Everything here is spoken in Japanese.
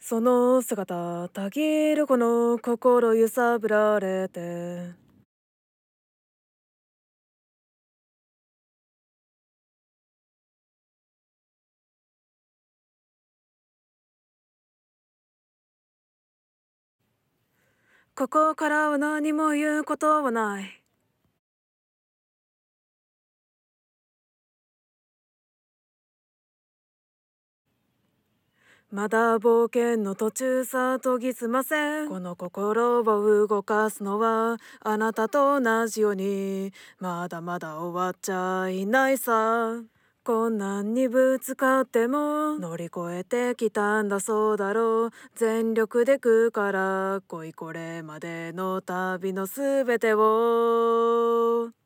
その姿たぎるこの心揺さぶられて、ここからは何も言うことはない。まだ冒険の途中さ研ぎ澄ません。この心を動かすのはあなたと同じようにまだまだ終わっちゃいないさ。困難にぶつかっても乗り越えてきたんだそうだろう。全力で行くから来いこれまでの旅のすべてを。